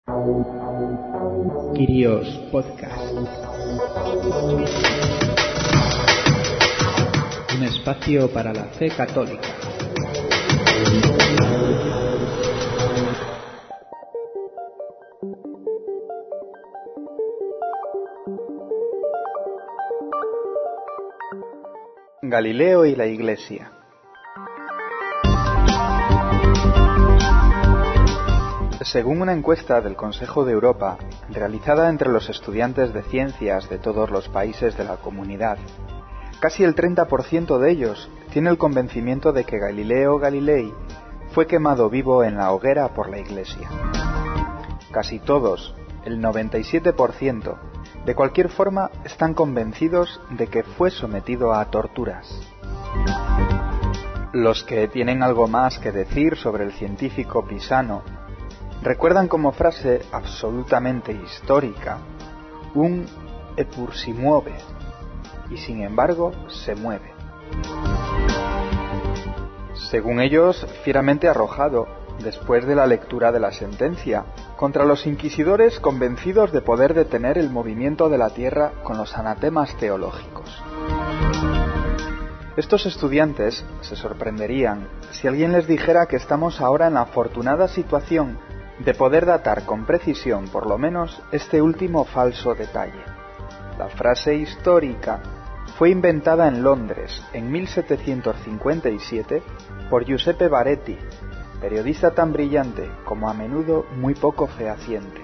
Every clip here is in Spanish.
Quirios Podcast. Un espacio para la fe católica. Galileo y la Iglesia. Según una encuesta del Consejo de Europa, realizada entre los estudiantes de ciencias de todos los países de la comunidad, casi el 30% de ellos tiene el convencimiento de que Galileo Galilei fue quemado vivo en la hoguera por la Iglesia. Casi todos, el 97%, de cualquier forma están convencidos de que fue sometido a torturas. Los que tienen algo más que decir sobre el científico pisano recuerdan como frase absolutamente histórica un «eppur si muove», y sin embargo se mueve. Según ellos, fieramente arrojado después de la lectura de la sentencia contra los inquisidores convencidos de poder detener el movimiento de la Tierra con los anatemas teológicos. Estos estudiantes se sorprenderían si alguien les dijera que estamos ahora en la afortunada situación de poder datar con precisión por lo menos este último falso detalle. La frase histórica fue inventada en Londres en 1757 por Giuseppe Baretti, periodista tan brillante como a menudo muy poco fehaciente.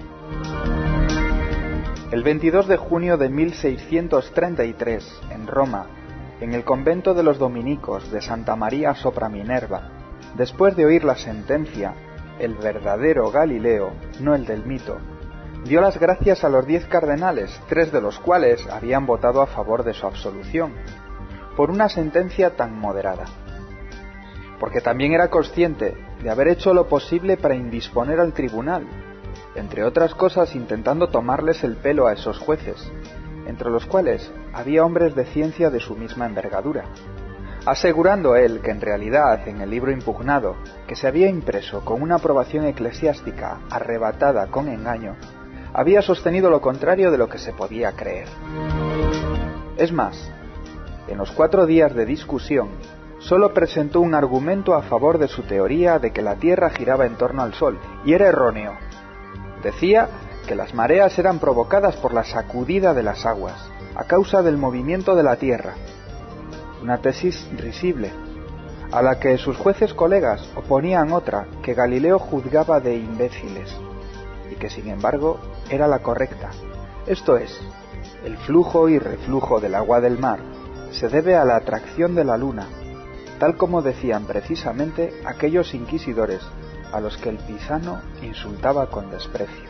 El 22 de junio de 1633, en Roma, en el convento de los dominicos de Santa María sopra Minerva, después de oír la sentencia, el verdadero Galileo, no el del mito, dio las gracias a los 10 cardenales, 3 de los cuales habían votado a favor de su absolución, por una sentencia tan moderada. Porque también era consciente de haber hecho lo posible para indisponer al tribunal, entre otras cosas intentando tomarles el pelo a esos jueces, entre los cuales había hombres de ciencia de su misma envergadura, asegurando él que en realidad en el libro impugnado, que se había impreso con una aprobación eclesiástica arrebatada con engaño, había sostenido lo contrario de lo que se podía creer. Es más, en los 4 días de discusión, solo presentó un argumento a favor de su teoría de que la Tierra giraba en torno al Sol, y era erróneo. Decía que las mareas eran provocadas por la sacudida de las aguas, a causa del movimiento de la Tierra. Una tesis risible, a la que sus jueces colegas oponían otra que Galileo juzgaba de imbéciles, y que sin embargo era la correcta. Esto es, el flujo y reflujo del agua del mar se debe a la atracción de la luna, tal como decían precisamente aquellos inquisidores a los que el pisano insultaba con desprecio.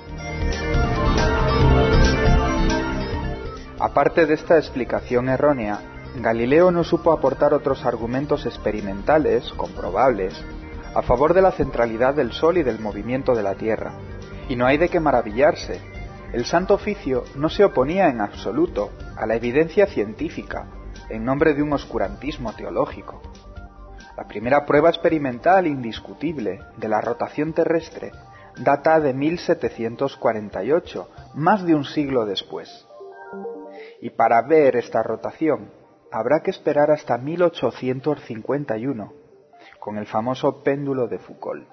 Aparte de esta explicación errónea, Galileo no supo aportar otros argumentos experimentales, comprobables, a favor de la centralidad del Sol y del movimiento de la Tierra. Y no hay de qué maravillarse. El Santo Oficio no se oponía en absoluto a la evidencia científica, en nombre de un oscurantismo teológico. La primera prueba experimental indiscutible de la rotación terrestre data de 1748, más de un siglo después. Y para ver esta rotación habrá que esperar hasta 1851, con el famoso péndulo de Foucault.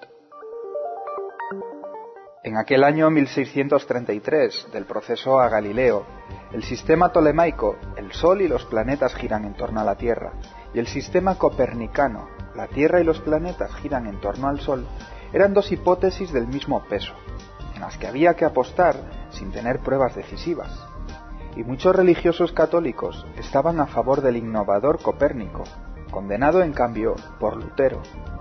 En aquel año 1633, del proceso a Galileo, el sistema tolemaico, el Sol y los planetas giran en torno a la Tierra, y el sistema copernicano, la Tierra y los planetas giran en torno al Sol, eran 2 hipótesis del mismo peso, en las que había que apostar sin tener pruebas decisivas. Y muchos religiosos católicos estaban a favor del innovador Copérnico, condenado en cambio por Lutero.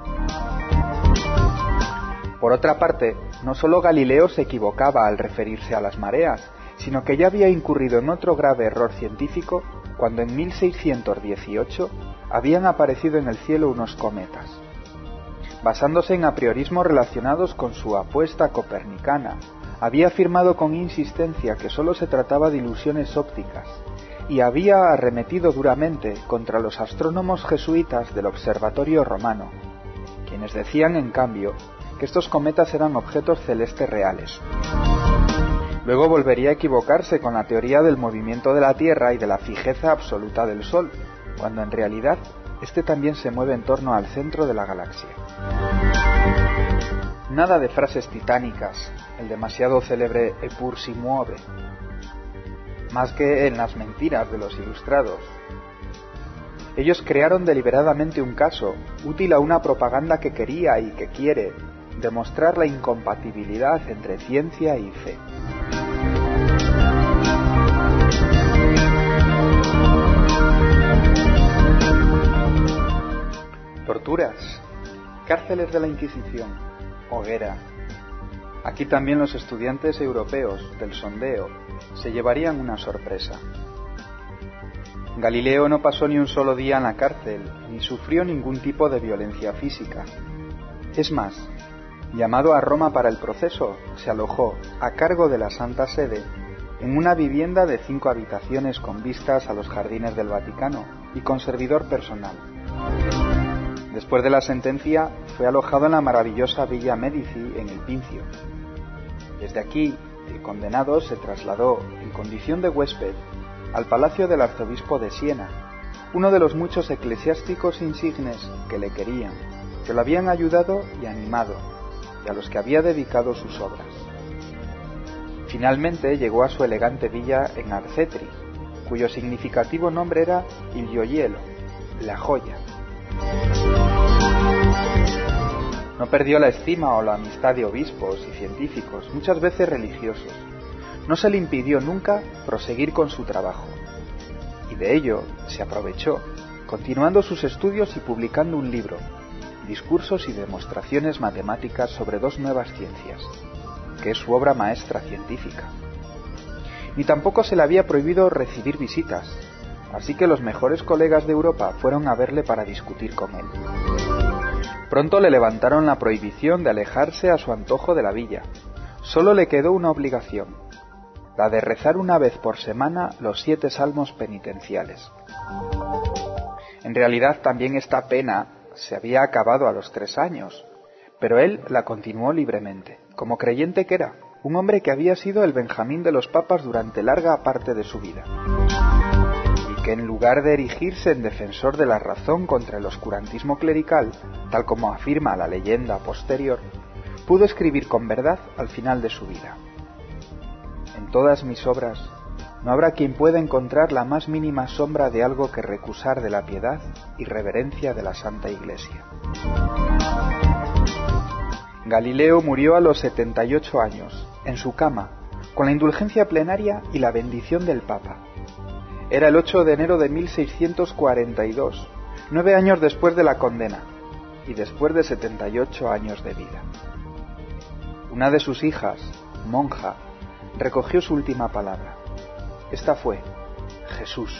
Por otra parte, no solo Galileo se equivocaba al referirse a las mareas, sino que ya había incurrido en otro grave error científico cuando en 1618 habían aparecido en el cielo unos cometas. Basándose en apriorismos relacionados con su apuesta copernicana, había afirmado con insistencia que solo se trataba de ilusiones ópticas y había arremetido duramente contra los astrónomos jesuitas del Observatorio Romano, quienes decían en cambio que estos cometas eran objetos celestes reales. Luego volvería a equivocarse con la teoría del movimiento de la Tierra y de la fijeza absoluta del Sol, cuando en realidad este también se mueve en torno al centro de la galaxia. Nada de frases titánicas, el demasiado célebre «Eppur si muove», más que en las mentiras de los ilustrados. Ellos crearon deliberadamente un caso, útil a una propaganda que quería y que quiere demostrar la incompatibilidad entre ciencia y fe. Torturas, cárceles de la Inquisición, hoguera. Aquí también los estudiantes europeos del sondeo se llevarían una sorpresa. Galileo no pasó ni un solo día en la cárcel, ni sufrió ningún tipo de violencia física. Es más, llamado a Roma para el proceso, se alojó, a cargo de la Santa Sede, en una vivienda de 5 habitaciones con vistas a los jardines del Vaticano y con servidor personal. Después de la sentencia, fue alojado en la maravillosa Villa Medici en el Pincio. Desde aquí, el condenado se trasladó, en condición de huésped, al palacio del arzobispo de Siena, uno de los muchos eclesiásticos insignes que le querían, que lo habían ayudado y animado, y a los que había dedicado sus obras. Finalmente llegó a su elegante villa en Arcetri, cuyo significativo nombre era Il Gioiello, la joya. No perdió la estima o la amistad de obispos y científicos, muchas veces religiosos. No se le impidió nunca proseguir con su trabajo. Y de ello se aprovechó, continuando sus estudios y publicando un libro, Discursos y demostraciones matemáticas sobre 2 nuevas ciencias, que es su obra maestra científica. Ni tampoco se le había prohibido recibir visitas, así que los mejores colegas de Europa fueron a verle para discutir con él. Pronto le levantaron la prohibición de alejarse a su antojo de la villa. Solo le quedó una obligación, la de rezar una vez por semana los 7 salmos penitenciales. En realidad también esta pena se había acabado a los 3 años, pero él la continuó libremente, como creyente que era, un hombre que había sido el Benjamín de los papas durante larga parte de su vida, y que en lugar de erigirse en defensor de la razón contra el oscurantismo clerical, tal como afirma la leyenda posterior, pudo escribir con verdad al final de su vida: en todas mis obras no habrá quien pueda encontrar la más mínima sombra de algo que recusar de la piedad y reverencia de la Santa Iglesia. Galileo murió a los 78 años, en su cama, con la indulgencia plenaria y la bendición del Papa. Era el 8 de enero de 1642, 9 años después de la condena, y después de 78 años de vida. Una de sus hijas, monja, recogió su última palabra. Esta fue: Jesús.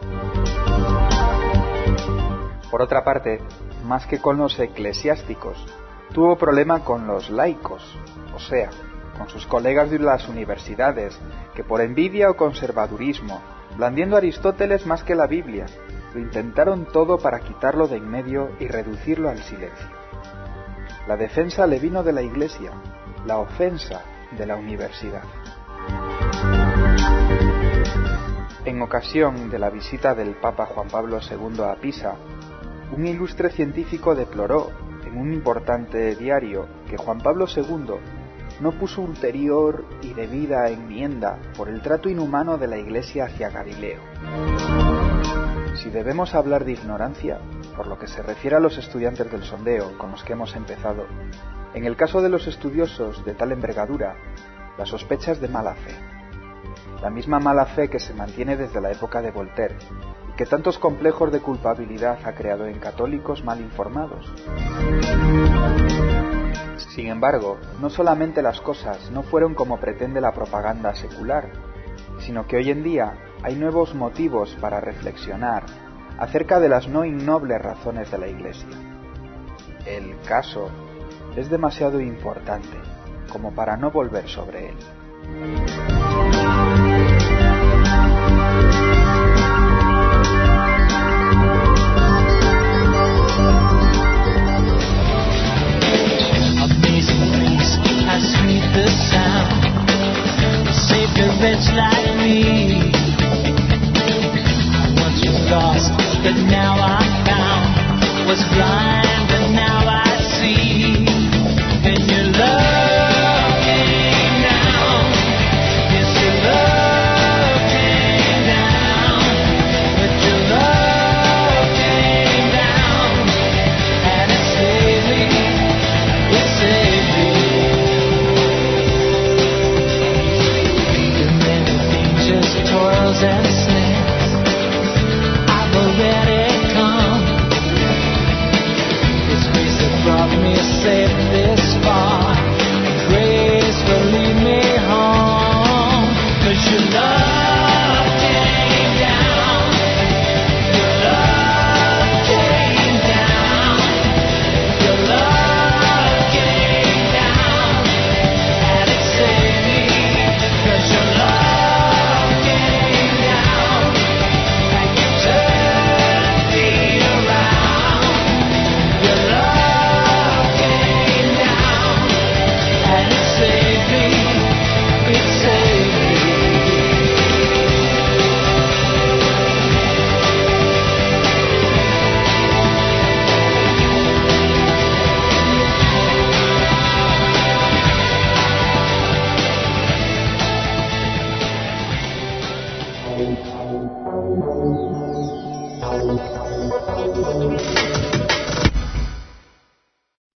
Por otra parte, más que con los eclesiásticos, tuvo problema con los laicos, o sea, con sus colegas de las universidades, que por envidia o conservadurismo, blandiendo a Aristóteles más que la Biblia, lo intentaron todo para quitarlo de en medio y reducirlo al silencio. La defensa le vino de la Iglesia, la ofensa de la universidad. En ocasión de la visita del Papa Juan Pablo II a Pisa, un ilustre científico deploró en un importante diario que Juan Pablo II no puso ulterior y debida enmienda por el trato inhumano de la Iglesia hacia Galileo. Si debemos hablar de ignorancia, por lo que se refiere a los estudiantes del sondeo con los que hemos empezado, en el caso de los estudiosos de tal envergadura, la sospecha es de mala fe. La misma mala fe que se mantiene desde la época de Voltaire y que tantos complejos de culpabilidad ha creado en católicos mal informados. Sin embargo, no solamente las cosas no fueron como pretende la propaganda secular, sino que hoy en día hay nuevos motivos para reflexionar acerca de las no innobles razones de la Iglesia. El caso es demasiado importante como para no volver sobre él. bitch like me. I once was lost, but now I'm found. Was blind.